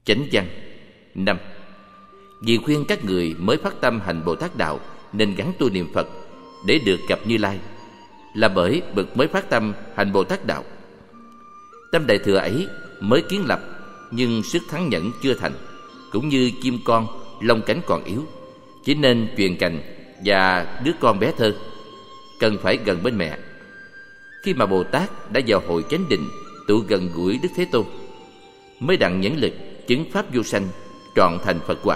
Chánh văn 5. Vì khuyên các người mới phát tâm hành Bồ Tát đạo nên gắn tu niệm Phật để được gặp Như Lai, là bởi bậc mới phát tâm hành Bồ Tát đạo, tâm đại thừa ấy mới kiến lập, nhưng sức thắng nhẫn chưa thành, cũng như chim con lông cánh còn yếu, chỉ nên truyền cành, và đứa con bé thơ cần phải gần bên mẹ. Khi mà Bồ Tát đã vào hội chánh định tụ gần gũi Đức Thế Tôn, mới đặng nhẫn lực chứng pháp vô sanh, trọn thành Phật quả.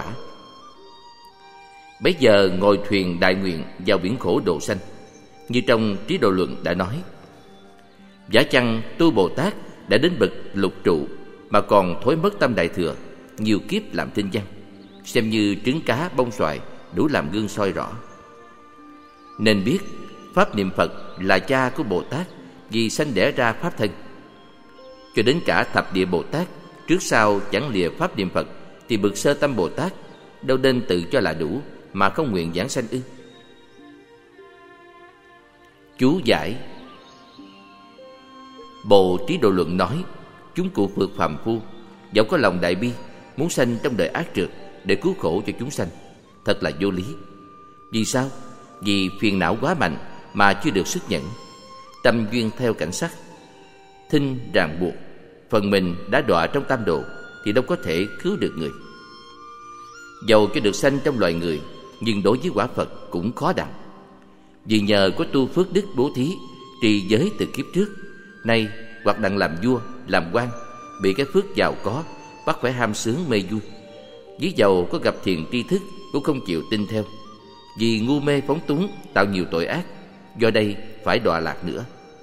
Bấy giờ ngồi thuyền đại nguyện vào biển khổ độ sanh, như trong Trí Độ Luận đã nói: Giả chăng tu Bồ Tát đã đến bậc lục trụ mà còn thối mất tâm đại thừa, nhiều kiếp làm thinh văn, xem như trứng cá bông xoài, đủ làm gương soi rõ. Nên biết pháp niệm Phật là cha của Bồ Tát, vì sanh đẻ ra pháp thân. Cho đến cả thập địa Bồ Tát trước sau chẳng lìa pháp niệm Phật, thì bậc sơ tâm Bồ Tát đâu nên tự cho là đủ mà không nguyện giảng sanh ư? Chú giải: Bộ Trí Độ Luận nói, chúng cụ phược phàm phu dẫu có lòng đại bi, muốn sanh trong đời ác trượt để cứu khổ cho chúng sanh, thật là vô lý. Vì sao? Vì phiền não quá mạnh mà chưa được sức nhẫn, tâm duyên theo cảnh sắc, thinh ràng buộc, phần mình đã đọa trong tam độ, thì đâu có thể cứu được người. Dầu cho được sanh trong loài người, nhưng đối với quả Phật cũng khó đặng. Vì nhờ có tu phước đức bố thí, trì giới từ kiếp trước, nay hoặc đặng làm vua, làm quan, bị cái phước giàu có bắt phải ham sướng mê vui. Ví dầu có gặp thiền tri thức cũng không chịu tin theo, vì ngu mê phóng túng tạo nhiều tội ác, do đây phải đọa lạc nữa.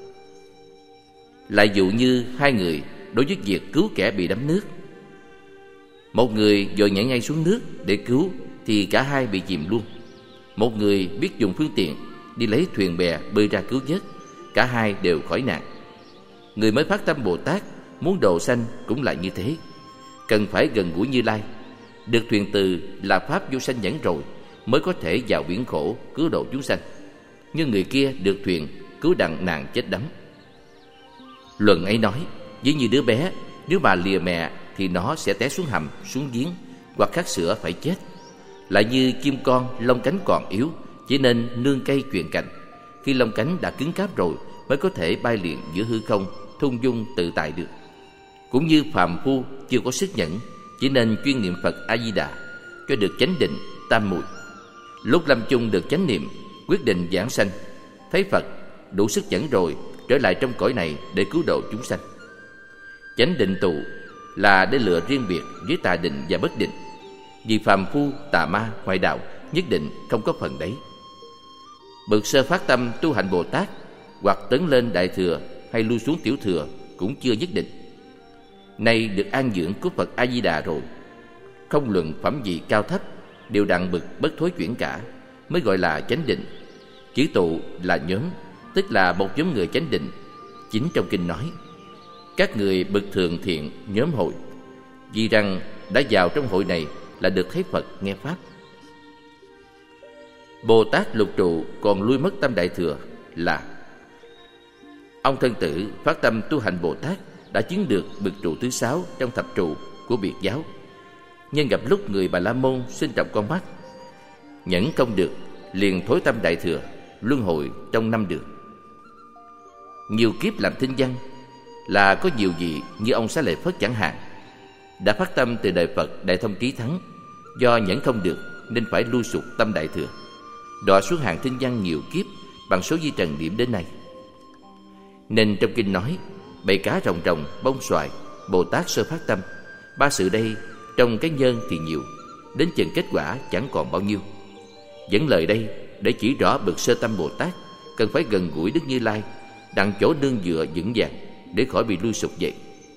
Lại dụ như hai người đối với việc cứu kẻ bị đắm nước, một người vội nhảy ngay xuống nước để cứu thì cả hai bị chìm luôn. Một người biết dùng phương tiện đi lấy thuyền bè bơi ra cứu vớt, cả hai đều khỏi nạn. Người mới phát tâm Bồ Tát muốn độ sanh cũng là như thế, cần phải gần gũi Như Lai, được thuyền từ là pháp vô sanh nhẫn rồi mới có thể vào biển khổ cứu độ chúng sanh. Nhưng người kia được thuyền cứu đặng nạn chết đắm. Luận ấy nói, ví như đứa bé, nếu mà lìa mẹ thì nó sẽ té xuống hầm, xuống giếng, hoặc khát sữa phải chết. Lại như chim con lông cánh còn yếu, chỉ nên nương cây truyền cành, khi lông cánh đã cứng cáp rồi mới có thể bay lượn giữa hư không, thung dung tự tại được. Cũng như phàm phu chưa có sức nhẫn, chỉ nên chuyên niệm Phật A Di Đà cho được chánh định tam muội. Lúc lâm chung được chánh niệm, quyết định giảng sanh, thấy Phật đủ sức nhẫn rồi, trở lại trong cõi này để cứu độ chúng sanh. Chánh định tụ là để lựa riêng biệt với tà định và bất định, vì phàm phu, tà ma, ngoại đạo nhất định không có phần đấy. Bậc sơ phát tâm tu hành Bồ Tát, hoặc tấn lên đại thừa hay lui xuống tiểu thừa cũng chưa nhất định. Nay được an dưỡng của Phật A Di Đà rồi, không luận phẩm vị cao thấp, đều đặng bậc bất thối chuyển cả, mới gọi là chánh định. Chữ tụ là nhóm, tức là một nhóm người chánh định. Chính trong kinh nói, các người bậc thượng thiện nhóm hội, vì rằng đã vào trong hội này là được thấy Phật nghe pháp. Bồ Tát lục trụ còn lui mất tâm đại thừa là ông thân tử phát tâm tu hành Bồ Tát đã chứng được bậc trụ thứ 6 trong thập trụ của Biệt giáo, nhưng gặp lúc người Bà La Môn sinh trọng con mắt, nhẫn không được, liền thối tâm đại thừa, luân hồi trong 5 đường. Nhiều kiếp làm thinh văn là có nhiều vị như ông Xá Lợi Phất chẳng hạn, đã phát tâm từ đời Phật Đại Thông Trí Thắng, do nhẫn không được nên phải lui sụt tâm đại thừa, đọa xuống hàng thinh văn nhiều kiếp bằng số vi trần điểm đến nay. Nên trong kinh nói, bầy cá rồng rồng, bông xoài, Bồ Tát sơ phát tâm, ba sự đây trong cái nhân thì nhiều, đến chừng kết quả chẳng còn bao nhiêu. Dẫn lời đây để chỉ rõ bậc sơ tâm Bồ Tát cần phải gần gũi Đức Như Lai, đặng chỗ nương dựa vững vàng để khỏi bị lui sụt vậy.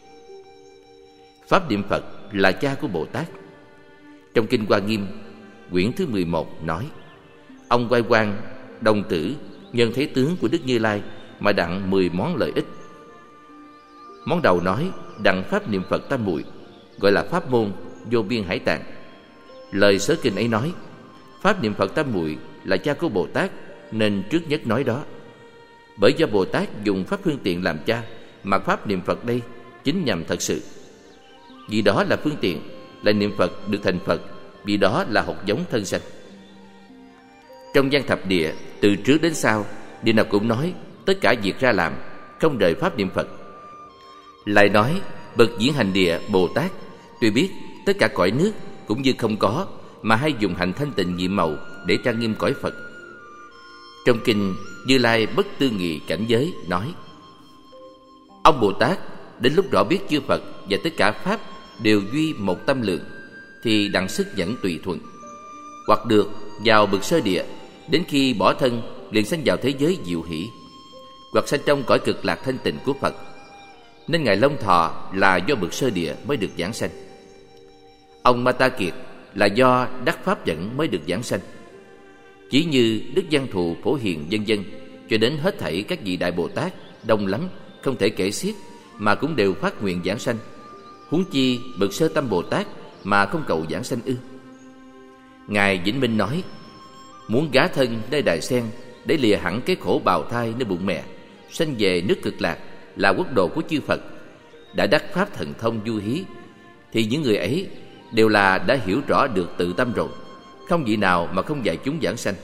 Pháp niệm Phật là cha của Bồ Tát. Trong kinh Hoa Nghiêm quyển thứ 11 nói, ông Oai Quang đồng tử nhân thấy tướng của Đức Như Lai mà đặng 10 món lợi ích. Món đầu nói đặng pháp niệm Phật tam muội, gọi là pháp môn vô biên hải tạng. Lời sớ kinh ấy nói, pháp niệm Phật tam muội là cha của Bồ Tát, nên trước nhất nói đó. Bởi do Bồ Tát dùng pháp phương tiện làm cha, mà pháp niệm Phật đây chính nhằm thật sự. Vì đó là phương tiện lại niệm Phật được thành Phật, vì đó là hột giống thân sanh. Trong văn thập địa, từ trước đến sau, điều nào cũng nói tất cả việc ra làm, không rời pháp niệm Phật. Lại nói bậc diễn hành địa Bồ Tát tuy biết tất cả cõi nước cũng như không có, mà hay dùng hành thanh tịnh nhiệm màu để trang nghiêm cõi Phật. Trong kinh Như Lai Bất Tư Nghị Cảnh Giới nói: ông Bồ Tát đến lúc rõ biết chư Phật và tất cả pháp đều duy một tâm lượng, thì đặng sức dẫn tùy thuận, hoặc được vào bậc sơ địa, đến khi bỏ thân liền sanh vào thế giới diệu hỷ, hoặc sanh trong cõi cực lạc thanh tịnh của Phật. Nên ngài Long Thọ là do bậc sơ địa mới được giảng sanh. Ông Ma Ta Kiệt là do đắc pháp dẫn mới được giảng sanh. Chỉ như Đức Văn Thù Phổ Hiền vân vân, cho đến hết thảy các vị Đại Bồ Tát đông lắm, không thể kể xiết, mà cũng đều phát nguyện giảng sanh. Huống chi bậc Sơ Tâm Bồ Tát mà không cầu giảng sanh ư? Ngài Vĩnh Minh nói: muốn gá thân nơi đài sen để lìa hẳn cái khổ bào thai nơi bụng mẹ, sanh về nước cực lạc là quốc độ của chư Phật, đã đắc pháp thần thông du hí, thì những người ấy đều là đã hiểu rõ được tự tâm rồi, không vị nào mà không dạy chúng giảng sanh.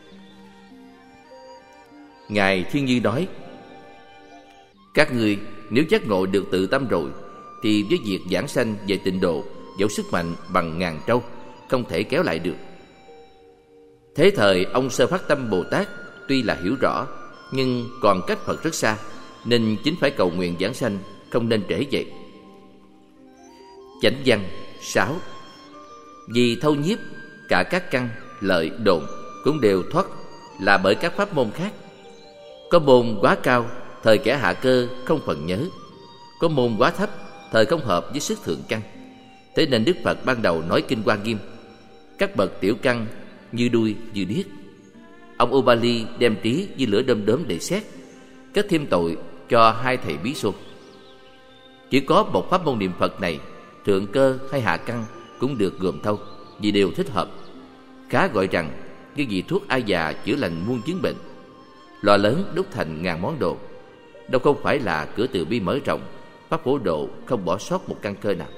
Ngài Thiên Như nói: các ngươi nếu giác ngộ được tự tâm rồi, thì với việc giảng sanh về tịnh độ, dẫu sức mạnh bằng ngàn trâu, không thể kéo lại được. Thế thời ông Sơ Phát Tâm Bồ Tát tuy là hiểu rõ, nhưng còn cách Phật rất xa, nên chính phải cầu nguyện giảng sanh, không nên trễ vậy. Chánh văn 6. Vì thâu nhiếp cả các căn, lợi, độn cũng đều thoát là bởi các pháp môn khác. Có môn quá cao, thời kẻ hạ cơ không phần nhớ. Có môn quá thấp, thời không hợp với sức thượng căn. Thế nên Đức Phật ban đầu nói kinh Hoa Nghiêm: các bậc tiểu căn như đuôi như điếc. Ông Ubali đem trí như lửa đom đóm để xét, kết thêm tội cho hai thầy bí xô. Chỉ có một pháp môn niệm Phật này, thượng cơ hay hạ căn cũng được gồm thâu, vì đều thích hợp. Khá gọi rằng như vị thuốc ai già chữa lành muôn chứng bệnh, lò lớn đúc thành ngàn món đồ. Đâu không phải là cửa từ bi mở rộng, pháp phổ độ không bỏ sót một căn cơ nào.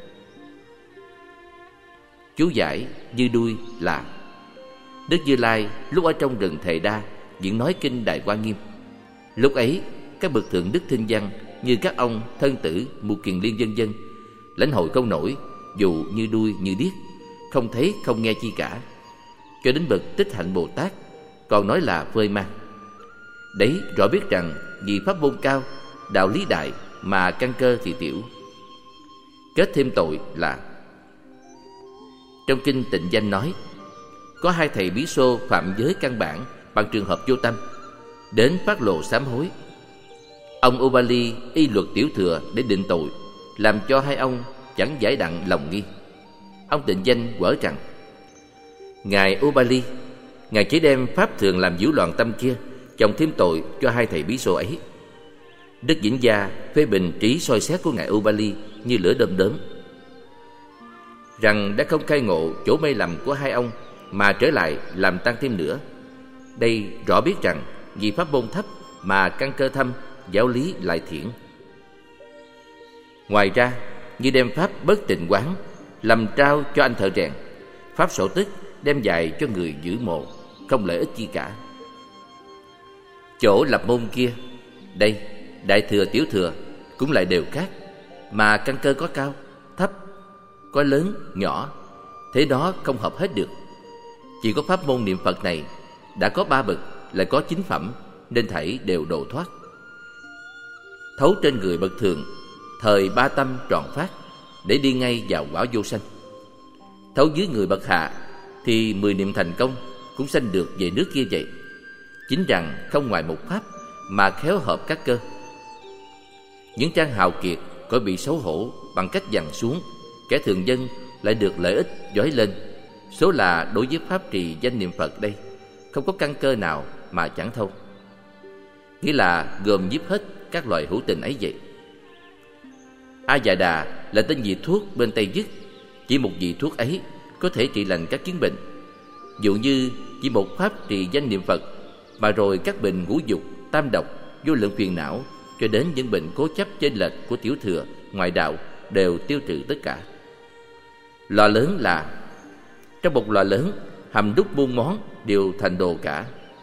Chú giải như đuôi là: Đức Như Lai lúc ở trong rừng Thề Đa diễn nói kinh Đại Hoa Nghiêm. Lúc ấy các bậc thượng đức thinh văn như các ông Thân Tử, Mục Kiền Liên vân vân lãnh hội không nổi, dù như đuôi như điếc, không thấy không nghe chi cả. Cho đến bậc Tích Hạnh Bồ Tát còn nói là phơi mang. Đấy rõ biết rằng vì pháp môn cao, đạo lý đại, mà căn cơ thì tiểu. Kết thêm tội là: trong kinh Tịnh Danh nói, có hai thầy bí xô phạm giới căn bản bằng trường hợp vô tâm, đến phát lộ sám hối. Ông Ubali y luật tiểu thừa để định tội, làm cho hai ông chẳng giải đặng lòng nghi. Ông Tịnh Danh quở rằng: ngài Ubali, ngài chỉ đem pháp thường làm nhiễu loạn tâm kia chồng thêm tội cho hai thầy bí xô ấy. Đức Vĩnh Gia phê bình trí soi xét của ngài Ubali như lửa đom đóm, rằng đã không khai ngộ chỗ mê lầm của hai ông mà trở lại làm tăng thêm nữa. Đây rõ biết rằng vì pháp môn thấp mà căn cơ thâm, giáo lý lại thiện. Ngoài ra, như đem pháp bất tịnh quán làm trao cho anh thợ rèn, pháp sổ tức đem dạy cho người giữ mộ, không lợi ích chi cả. Chỗ lập môn kia, đây đại thừa tiểu thừa cũng lại đều khác, mà căn cơ có cao, thấp, có lớn, nhỏ, thế đó không hợp hết được. Chỉ có pháp môn niệm Phật này đã có 3 bậc, lại có 9 phẩm, nên thảy đều độ thoát. Thấu trên người bậc thường, thời 3 tâm tròn phát, để đi ngay vào quả vô sanh. Thấu dưới người bậc hạ, thì 10 niệm thành công cũng sanh được về nước kia vậy. Chính rằng không ngoài một pháp mà khéo hợp các cơ. Những trang hào kiệt có bị xấu hổ bằng cách dằn xuống, kẻ thường dân lại được lợi ích dói lên. Số là đối với pháp trì danh niệm Phật đây, không có căn cơ nào mà chẳng thâu. Nghĩa là gồm giúp hết các loại hữu tình ấy vậy. A Dạ Đà là tên vị thuốc bên Tây Dứt. Chỉ một vị thuốc ấy có thể trị lành các chứng bệnh. Dụ như chỉ một pháp trì danh niệm Phật mà rồi các bệnh ngũ dục, tam độc, vô lượng phiền não, cho đến những bệnh cố chấp chênh lệch của tiểu thừa, ngoại đạo đều tiêu trừ tất cả. Lò lớn là trong một lò lớn hầm đúc muôn món đều thành đồ cả.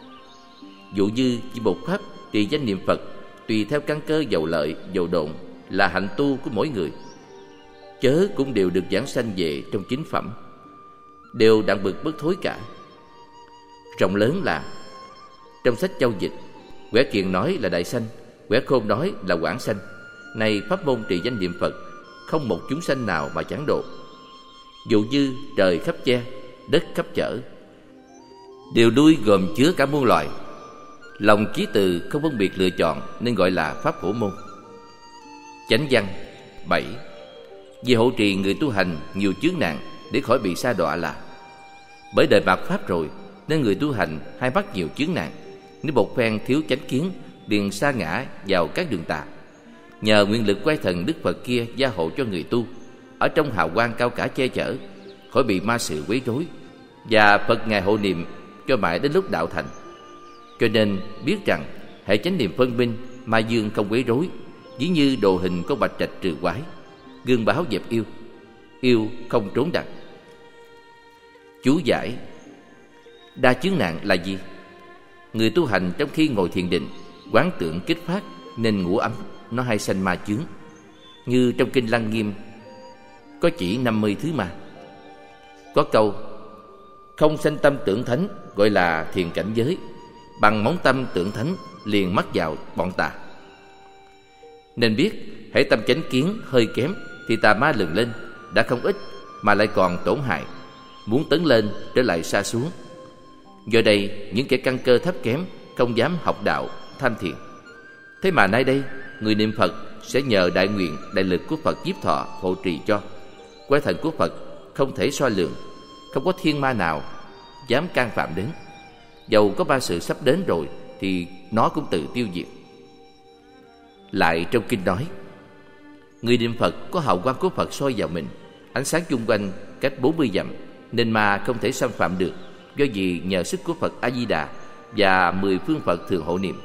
Dụ như chỉ một pháp trì danh niệm Phật, tùy theo căn cơ giàu lợi giàu độn là hạnh tu của mỗi người, chớ cũng đều được giảng sanh về trong chính phẩm, đều đặng bực bất thối cả. Rộng lớn là trong sách Châu dịch, Quẻ Kiền nói là đại sanh, Quẻ Khôn nói là quảng sanh. Này pháp môn trì danh niệm Phật, không một chúng sanh nào mà chẳng độ. Dụ như trời khắp che, đất khắp chở, đều nuôi gồm chứa cả muôn loài. Lòng chí từ không phân biệt lựa chọn nên gọi là pháp phổ môn. Chánh văn 7. Vì hộ trì người tu hành nhiều chướng nạn để khỏi bị sa đọa là bởi đời mạt pháp rồi nên người tu hành hay mắc nhiều chướng nạn. Nếu một phen thiếu chánh kiến liền sa ngã vào các đường tà. Nhờ nguyên lực quay thần Đức Phật kia gia hộ cho người tu, ở trong hào quang cao cả che chở, khỏi bị ma sự quấy rối, và Phật ngài hộ niệm cho mãi đến lúc đạo thành. Cho nên biết rằng hễ chánh niệm phân minh, ma dương không quấy rối, ví như đồ hình có bạch trạch trừ quái, gương báo dẹp yêu, yêu không trốn đặt. Chú giải: đa chướng nạn là gì? Người tu hành trong khi ngồi thiền định, quán tưởng kích phát nên ngủ ấm, nó hay sanh ma chướng. Như trong kinh Lăng Nghiêm có chỉ 50 thứ ma. Có câu không sanh tâm tưởng thánh gọi là thiền cảnh giới, bằng móng tâm tưởng thánh liền mắc vào bọn tà. Nên biết hễ tâm chánh kiến hơi kém thì tà ma lừng lên, đã không ít mà lại còn tổn hại, muốn tấn lên trở lại sa xuống. Do đây những kẻ căn cơ thấp kém không dám học đạo tham thiền. Thế mà nay đây người niệm Phật sẽ nhờ đại nguyện đại lực của Phật nhiếp thọ hộ trì cho. Quái thần của Phật không thể soi lường, không có thiên ma nào dám can phạm đến. Dầu có ba sự sắp đến rồi thì nó cũng tự tiêu diệt. Lại trong kinh nói, người niệm Phật có hào quang của Phật soi vào mình, ánh sáng chung quanh cách 40 dặm, nên ma không thể xâm phạm được, do vì nhờ sức của Phật A Di Đà và 10 phương Phật thường hộ niệm.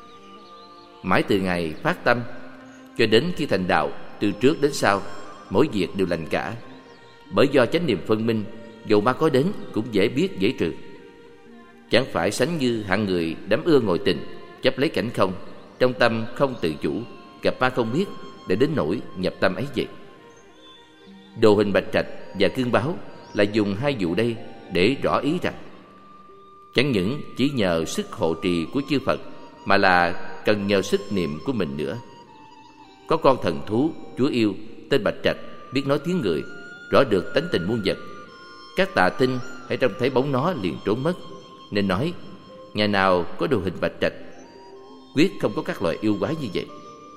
Mãi từ ngày phát tâm cho đến khi thành đạo, từ trước đến sau mỗi việc đều lành cả. Bởi do chánh niệm phân minh, dầu ma có đến cũng dễ biết dễ trừ. Chẳng phải sánh như hạng người đắm ưa ngồi tình, chấp lấy cảnh không, trong tâm không tự chủ, gặp ma không biết, để đến nỗi nhập tâm ấy vậy. Đồ hình bạch trạch và cương báo là dùng hai vụ đây để rõ ý rằng chẳng những chỉ nhờ sức hộ trì của chư Phật, mà là cần nhờ sức niệm của mình nữa. Có con thần thú chúa yêu tên bạch trạch, biết nói tiếng người, rõ được tánh tình muôn vật. Các tà tinh hãy trông thấy bóng nó liền trốn mất, nên nói nhà nào có đồ hình bạch trạch quyết không có các loài yêu quái như vậy.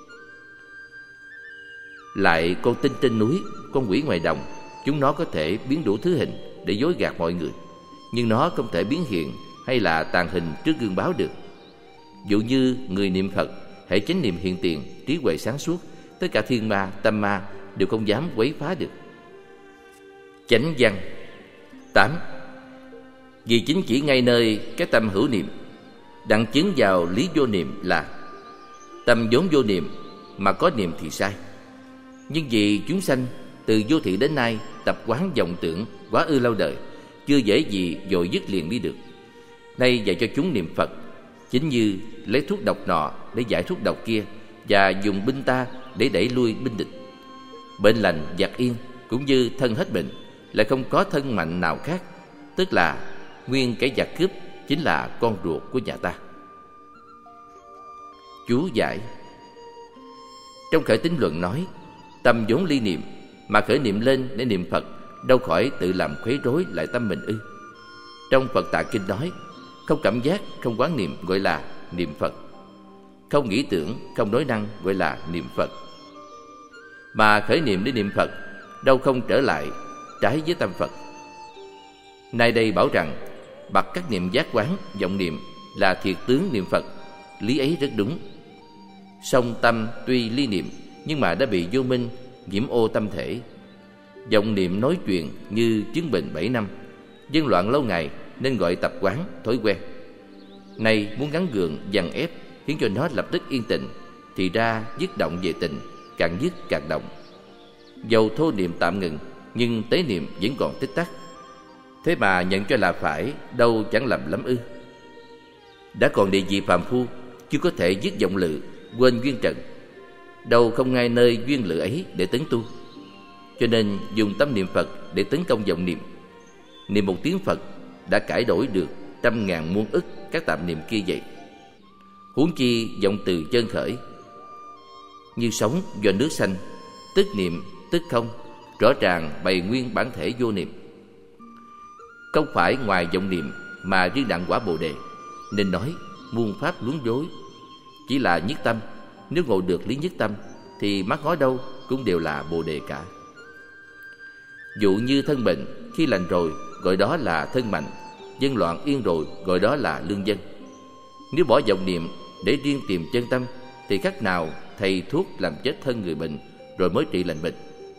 Lại con tinh trên núi, con quỷ ngoài đồng, chúng nó có thể biến đủ thứ hình để dối gạt mọi người, nhưng nó không thể biến hiện hay là tàn hình trước gương báo được. Dụ như người niệm Phật hãy chánh niệm hiện tiền, trí huệ sáng suốt, tất cả thiên ma tâm ma đều không dám quấy phá được. Chánh văn 8. Vì chính chỉ ngay nơi cái tâm hữu niệm, đặng chứng vào lý vô niệm là tâm vốn vô niệm mà có niệm thì sai. Nhưng vì chúng sanh từ vô thị đến nay tập quán vọng tưởng quá ư lâu đời, chưa dễ gì vội dứt liền đi được. Nay dạy cho chúng niệm Phật, chính như lấy thuốc độc nọ để giải thuốc độc kia, và dùng binh ta để đẩy lui binh địch. Bệnh lành giặc yên cũng như thân hết bệnh, lại không có thân mạnh nào khác, tức là nguyên kẻ giặc cướp chính là con ruột của nhà ta. Chú giải: trong khởi tín luận nói, tâm vốn ly niệm, mà khởi niệm lên để niệm Phật, đâu khỏi tự làm khuấy rối lại tâm mình ư? Trong Phật Tạng Kinh nói, không cảm giác, không quán niệm gọi là niệm Phật, không nghĩ tưởng, không nói năng gọi là niệm Phật. Mà khởi niệm để niệm Phật, đâu không trở lại trái với tâm Phật. Nay đây bảo rằng bậc các niệm giác quán, vọng niệm là thiệt tướng niệm Phật, lý ấy rất đúng. Song tâm tuy ly niệm, nhưng mà đã bị vô minh nhiễm ô tâm thể. Vọng niệm nói chuyện như chứng bệnh 7 năm, dân loạn lâu ngày nên gọi tập quán, thói quen. Nay muốn gắn gượng, dằn ép, khiến cho nó lập tức yên tĩnh, thì ra dứt động về tình, càng dứt càng động. Dầu thô niệm tạm ngừng, nhưng tế niệm vẫn còn tích tắc. Thế mà nhận cho là phải, đâu chẳng lầm lắm ư? Đã còn địa vị phàm phu, chưa có thể dứt vọng lự, quên duyên trần, đâu không ngay nơi duyên lự ấy để tấn tu. Cho nên dùng tâm niệm Phật để tấn công vọng niệm. Niệm một tiếng Phật đã cải đổi được trăm ngàn muôn ức các tạp niệm kia vậy. Huống chi vọng từ chân khởi, như sóng do nước sanh, tức niệm tức không, rõ ràng bày nguyên bản thể vô niệm. Không phải ngoài vọng niệm mà riêng đặng quả Bồ đề, nên nói muôn pháp luống dối. Chỉ là nhất tâm, nếu ngộ được lý nhất tâm thì mắt ngó đâu cũng đều là Bồ đề cả. Dụ như thân bệnh, khi lành rồi gọi đó là thân mạnh, dân loạn yên rồi gọi đó là lương dân. Nếu bỏ vọng niệm để riêng tìm chân tâm thì khác nào thầy thuốc làm chết thân người bệnh rồi mới trị lành bệnh,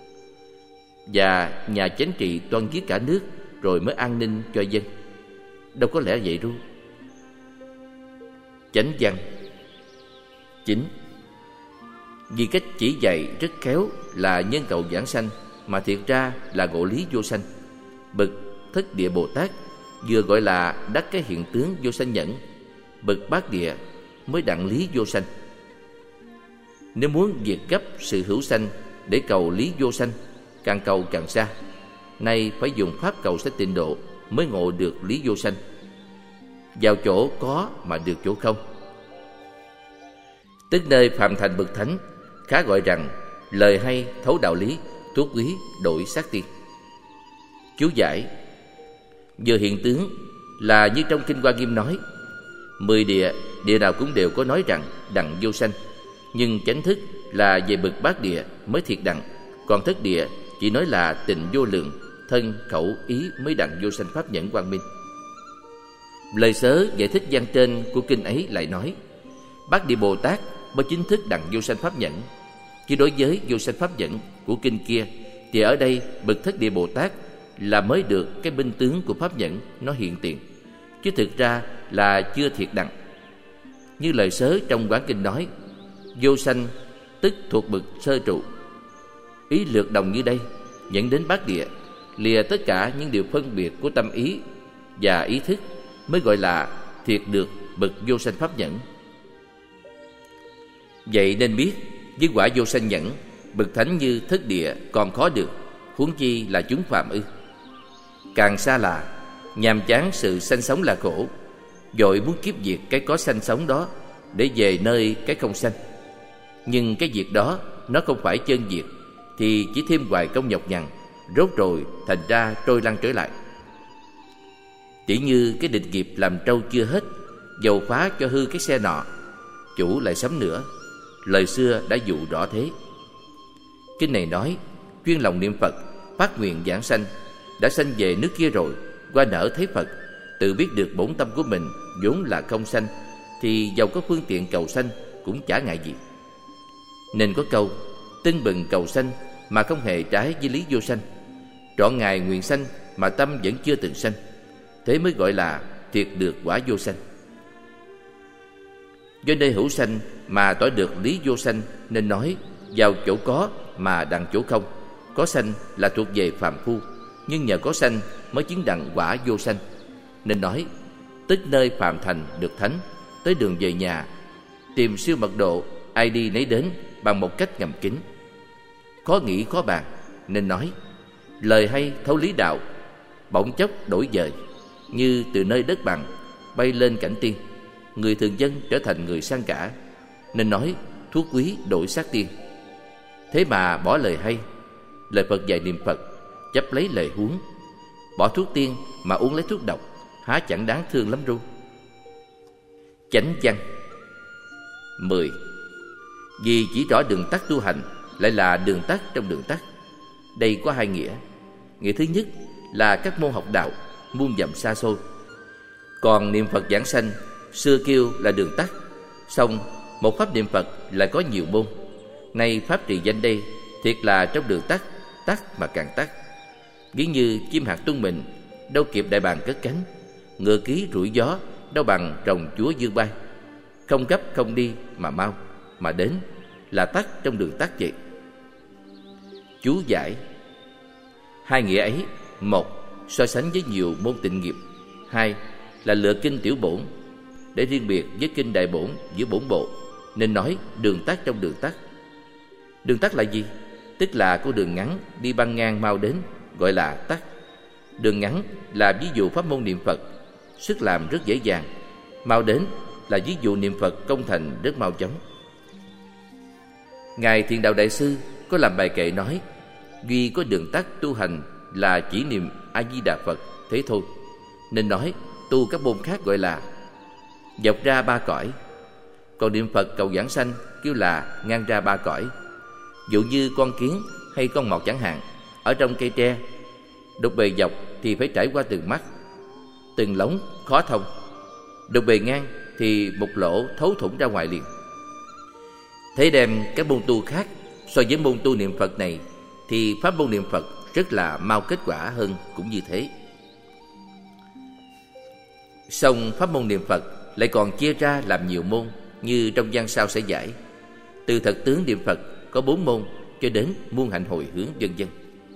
và nhà chánh trị toan giết cả nước rồi mới an ninh cho dân. Đâu có lẽ vậy ru. Chánh văn 9. Vì cách chỉ dạy rất khéo là nhân cầu giảng sanh, mà thiệt ra là ngộ lý vô sanh. Bậc Thất Địa Bồ Tát vừa gọi là đắc cái hiện tướng vô sanh nhẫn, bậc Bát Địa mới đặng lý vô sanh. Nếu muốn diệt gấp sự hữu sanh để cầu lý vô sanh, càng cầu càng xa. Nay phải dùng pháp cầu sanh tịnh độ mới ngộ được lý vô sanh. Vào chỗ có mà được chỗ không. Tức nơi phàm thành bậc thánh, khá gọi rằng lời hay thấu đạo lý, thuốc quý đổi sát tiên. Chú giải: vừa hiện tướng là như trong kinh Hoa Nghiêm nói, 10 địa, địa nào cũng đều có nói rằng đặng vô sanh, nhưng chánh thức là về bậc Bát Địa mới thiệt đặng, còn Thất Địa chỉ nói là tình vô lượng, thân khẩu ý mới đặng vô sanh pháp nhẫn quang minh. Lời sớ giải thích văn trên của kinh ấy lại nói, Bát Địa Bồ Tát mới chính thức đặng vô sanh pháp nhẫn. Chứ đối với vô sanh pháp nhẫn của kinh kia thì ở đây bậc Thất Địa Bồ Tát là mới được cái binh tướng của pháp nhẫn nó hiện tiền, chứ thực ra là chưa thiệt đặng. Như lời sớ trong Quán Kinh nói, vô sanh tức thuộc bậc sơ trụ. Ý lược đồng như đây, dẫn đến Bát Địa, lìa tất cả những điều phân biệt của tâm ý và ý thức mới gọi là thiệt được bậc vô sanh pháp nhẫn. Vậy nên biết, với quả vô sanh nhẫn, bậc thánh như Thất Địa còn khó được, huống chi là chúng phàm ư. Càng xa là nhàm chán sự sanh sống là khổ, vội muốn kiếp diệt cái có sanh sống đó để về nơi cái không sanh. Nhưng cái việc đó nó không phải chân diệt thì chỉ thêm hoài công nhọc nhằn, rốt rồi thành ra trôi lăn trở lại. Chỉ như cái định nghiệp làm trâu chưa hết, dầu phá cho hư cái xe nọ, chủ lại sắm nữa. Lời xưa đã dụ rõ thế. Kinh này nói, chuyên lòng niệm Phật, phát nguyện giảng sanh, đã sanh về nước kia rồi, qua nở thấy Phật, tự biết được bổn tâm của mình vốn là không sanh, thì dầu có phương tiện cầu sanh cũng chả ngại gì. Nên có câu, tưng bừng cầu sanh mà không hề trái với lý vô sanh, trọn ngày nguyện sanh mà tâm vẫn chưa từng sanh, thế mới gọi là thiệt được quả vô sanh. Do nơi hữu sanh mà tỏ được lý vô sanh, nên nói vào chỗ có mà đặng chỗ không. Có sanh là thuộc về phàm phu, nhưng nhờ có sanh mới chứng đặng quả vô sanh. Nên nói tức nơi phàm thành được thánh, tới đường về nhà tìm siêu mật độ, ai đi nấy đến bằng một cách ngầm kín. Khó nghĩ khó bàn, nên nói lời hay thấu lý đạo, bỗng chốc đổi dời, như từ nơi đất bằng bay lên cảnh tiên, người thường dân trở thành người sang cả. Nên nói thuốc quý đổi sát tiên. Thế mà bỏ lời hay, lời Phật dạy niệm Phật, chấp lấy lời huống, bỏ thuốc tiên mà uống lấy thuốc độc, há chẳng đáng thương lắm ru. Chánh văn 10. Vì chỉ rõ đường tắt tu hành, lại là đường tắt trong đường tắt. Đây có hai nghĩa. Nghĩa thứ nhất là các môn học đạo muôn dặm xa xôi, còn niệm Phật giảng sanh xưa kêu là đường tắt. Song một pháp niệm Phật lại có nhiều môn. Nay pháp trì danh đây thiệt là trong đường tắt, tắt mà càng tắt. Ví như chim hạt tung mình, đâu kịp đại bàng cất cánh, ngựa ký rủi gió, đâu bằng rồng chúa dương bay. Không gấp không đi mà mau, mà đến, là tắt trong đường tắt vậy. Chú giải: Hai nghĩa ấy: một, so sánh với nhiều môn tịnh nghiệp; hai là lựa kinh tiểu bổn để riêng biệt với kinh đại bổn giữa bổn bộ, nên nói đường tắt trong đường tắt. Đường tắt là gì? Tức là con đường ngắn đi băng ngang mau đến, gọi là tắt. Đường ngắn là ví dụ pháp môn niệm Phật, sức làm rất dễ dàng. Mau đến là ví dụ niệm Phật công thành rất mau chóng. Ngài Thiền Đạo Đại Sư có làm bài kệ nói: duy có đường tắt tu hành là chỉ niệm A Di Đà Phật thế thôi, nên nói tu các môn khác gọi là dọc ra ba cõi, còn niệm Phật cầu giảng sanh kêu là ngang ra ba cõi. Dụ như con kiến hay con mọt chẳng hạn, ở trong cây tre, đục bề dọc thì phải trải qua từng mắt, từng lóng khó thông; đục bề ngang thì một lỗ thấu thủng ra ngoài liền. Thế đem các môn tu khác so với môn tu niệm Phật này, thì pháp môn niệm Phật rất là mau kết quả hơn cũng như thế. Song pháp môn niệm Phật lại còn chia ra làm nhiều môn, như trong văn sau sẽ giải. Từ thật tướng niệm Phật có 4 môn cho đến muôn hạnh hồi hướng vân vân.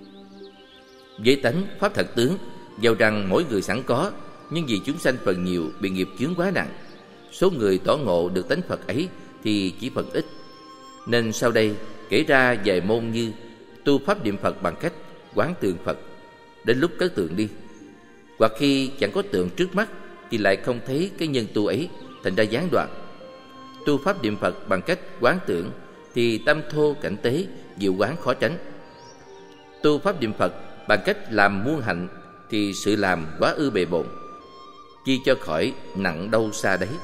Với tánh pháp thật tướng, dầu rằng mỗi người sẵn có, nhưng vì chúng sanh phần nhiều bị nghiệp chướng quá nặng, số người tỏ ngộ được tánh Phật ấy thì chỉ phần ít. Nên sau đây kể ra vài môn như tu pháp niệm Phật bằng cách quán tượng Phật, đến lúc cất tượng đi, hoặc khi chẳng có tượng trước mắt thì lại không thấy cái nhân tu ấy, thành ra gián đoạn. Tu pháp niệm Phật bằng cách quán tượng thì tâm thô cảnh tế, diệu quán khó tránh. Tu pháp niệm Phật bằng cách làm muôn hạnh thì sự làm quá ư bề bộn, chi cho khỏi nặng đâu xa đấy.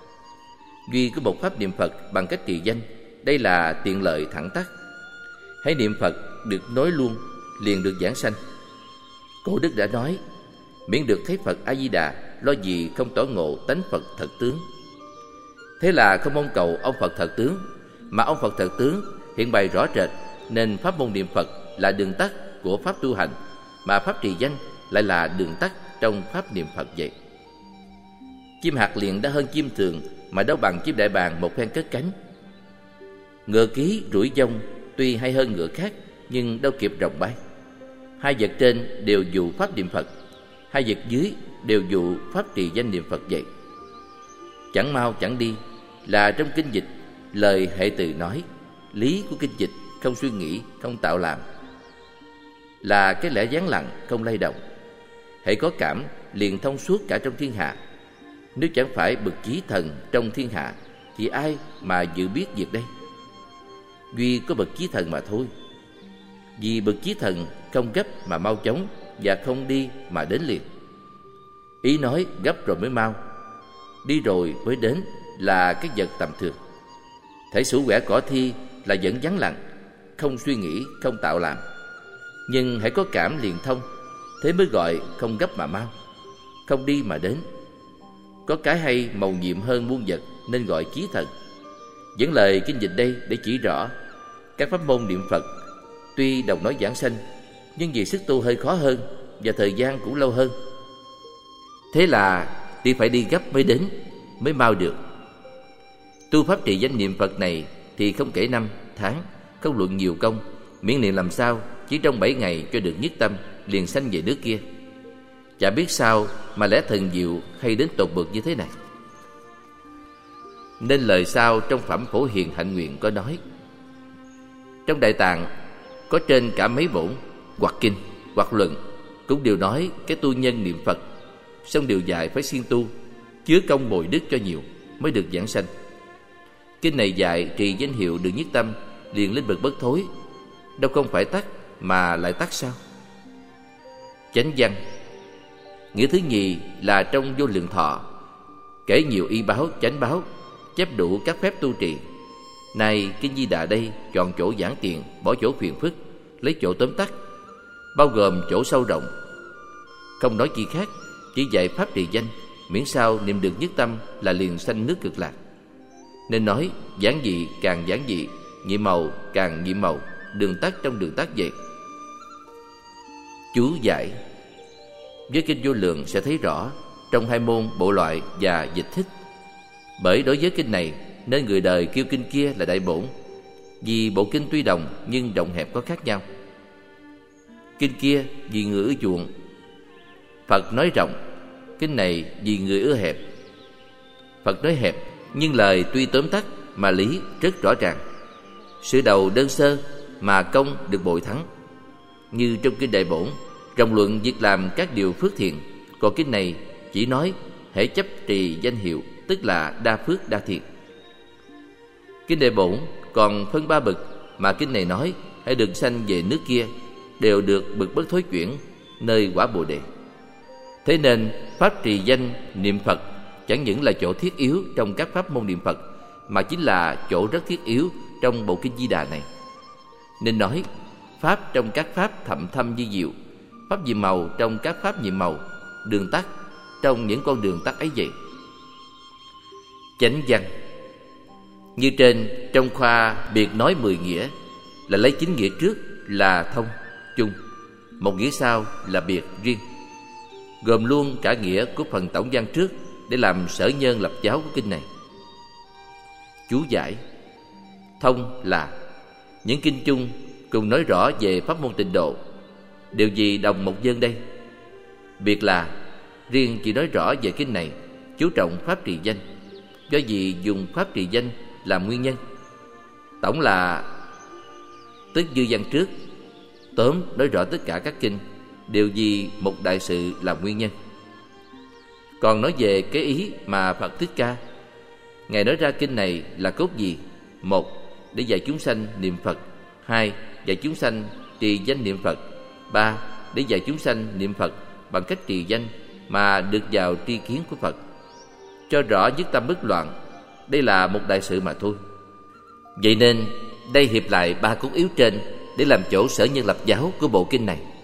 Duy có một pháp niệm Phật bằng cách trì danh, đây là tiện lợi thẳng tắc. Hãy niệm Phật được nói luôn, liền được giảng sanh. Cổ đức đã nói: miễn được thấy Phật A Di Đà, lo gì không tỏ ngộ tánh Phật thật tướng. Thế là không mong cầu ông Phật thật tướng, mà ông Phật thật tướng hiện bày rõ rệt, nên pháp môn niệm Phật là đường tắt của pháp tu hành, mà pháp trì danh lại là đường tắt trong pháp niệm Phật vậy. Chim hạt liền đã hơn chim thường, mà đâu bằng chim đại bàng một phen cất cánh. Ngựa ký rủi dông tuy hay hơn ngựa khác, nhưng đâu kịp rồng bay. Hai vật trên đều dụ pháp niệm Phật, hai vật dưới đều dụ pháp trì danh niệm Phật vậy. Chẳng mau chẳng đi là trong kinh dịch, lời hệ từ nói. Lý của kinh dịch không suy nghĩ, không tạo làm, là cái lẽ vắng lặng không lay động. Hễ có cảm liền thông suốt cả trong thiên hạ. Nếu chẳng phải bậc chí thần trong thiên hạ thì ai mà dự biết việc đây? Duy có bậc chí thần mà thôi. Vì bậc chí thần không gấp mà mau chóng, và không đi mà đến liền. Ý nói gấp rồi mới mau, đi rồi mới đến là cái vật tầm thường. Thể sủ quẻ cỏ thi là vẫn vắng lặng, không suy nghĩ, không tạo làm. Nhưng hãy có cảm liền thông, thế mới gọi không gấp mà mau, không đi mà đến. Có cái hay mầu nhiệm hơn muôn vật nên gọi chí thần. Dẫn lời kinh dịch đây để chỉ rõ các pháp môn niệm Phật tuy đồng nói giảng sanh, nhưng vì sức tu hơi khó hơn và thời gian cũng lâu hơn. Thế là thì phải đi gấp mới đến, mới mau được. Tu pháp trì danh niệm Phật này thì không kể năm, tháng, không luận nhiều công, miễn niệm làm sao chỉ trong 7 ngày cho được nhất tâm, liền sanh về nước kia. Chả biết sao mà lẽ thần diệu hay đến tột bực như thế này. Nên lời sau trong phẩm Phổ Hiền Hạnh Nguyện có nói: trong Đại Tạng có trên cả mấy bổn, hoặc kinh, hoặc luận, cũng đều nói cái tu nhân niệm Phật, song đều dạy phải siêng tu, chứa công bồi đức cho nhiều mới được giảng sanh. Kinh này dạy trì danh hiệu được nhất tâm, liền lên bậc bất thối, đâu không phải tắt mà lại tắt sao? Chánh văn. Nghĩa thứ nhì là trong Vô Lượng Thọ kể nhiều y báo, chánh báo, chép đủ các phép tu trì. Này Kinh Di Đà đây chọn chỗ giảng tiền, bỏ chỗ phiền phức, lấy chỗ tóm tắt, bao gồm chỗ sâu rộng. Không nói chi khác, chỉ dạy pháp trì danh, miễn sao niệm được nhất tâm là liền sanh nước Cực Lạc. Nên nói giảng dị càng giảng dị, nhiệm màu càng nhiệm màu, đường tắt trong đường tắt vậy. Chú giải. Với Kinh Vô Lượng sẽ thấy rõ trong hai môn bộ loại và dịch thích. Bởi đối với kinh này nên người đời kêu kinh kia là đại bổn, vì bộ kinh tuy đồng nhưng rộng hẹp có khác nhau. kinh kia vì người ưa chuộng. Phật nói rộng, kinh này vì người ưa hẹp. Phật nói hẹp, nhưng lời tuy tóm tắt mà lý rất rõ ràng. Sự đầu đơn sơ mà công được bội thắng. Như trong kinh Đại Bổn rộng luận việc làm các điều phước thiện, còn kinh này chỉ nói hễ chấp trì danh hiệu, tức là đa phước đa thiện. Kinh Đại Bổn còn phân 3 bậc, mà kinh này nói hãy được sanh về nước kia, đều được bậc bất thối chuyển, nơi quả Bồ Đề. Thế nên pháp trì danh niệm Phật chẳng những là chỗ thiết yếu trong các pháp môn niệm Phật, mà chính là chỗ rất thiết yếu trong bộ kinh Di Đà này. Nên nói pháp trong các pháp thậm thâm vi diệu, pháp nhiệm màu trong các pháp nhiệm màu, đường tắt trong những con đường tắt ấy vậy. Chánh văn như trên, trong khoa biệt nói 10 nghĩa, là lấy 9 nghĩa trước là thông, chung, một nghĩa sau là biệt, riêng, gồm luôn cả nghĩa của phần tổng văn trước để làm sở nhân lập giáo của kinh này. Chú giải: thông là những kinh chung cùng nói rõ về pháp môn tịnh độ, điều gì đồng một dân đây. Biệt là riêng chỉ nói rõ về kinh này chú trọng pháp trì danh, do gì dùng pháp trì danh làm nguyên nhân. Tổng là tức dư văn trước, tóm nói rõ tất cả các kinh, điều gì một đại sự làm nguyên nhân. Còn nói về cái ý mà Phật Thích Ca Ngài nói ra kinh này là cốt gì? 1. Để dạy chúng sanh niệm Phật. 2. Dạy chúng sanh trì danh niệm Phật. 3. Để dạy chúng sanh niệm Phật bằng cách trì danh mà được vào tri kiến của Phật, cho rõ dứt tâm bất loạn. Đây là một đại sự mà thôi. Vậy nên đây hiệp lại 3 cốt yếu trên để làm chỗ sở nhân lập giáo của bộ kinh này.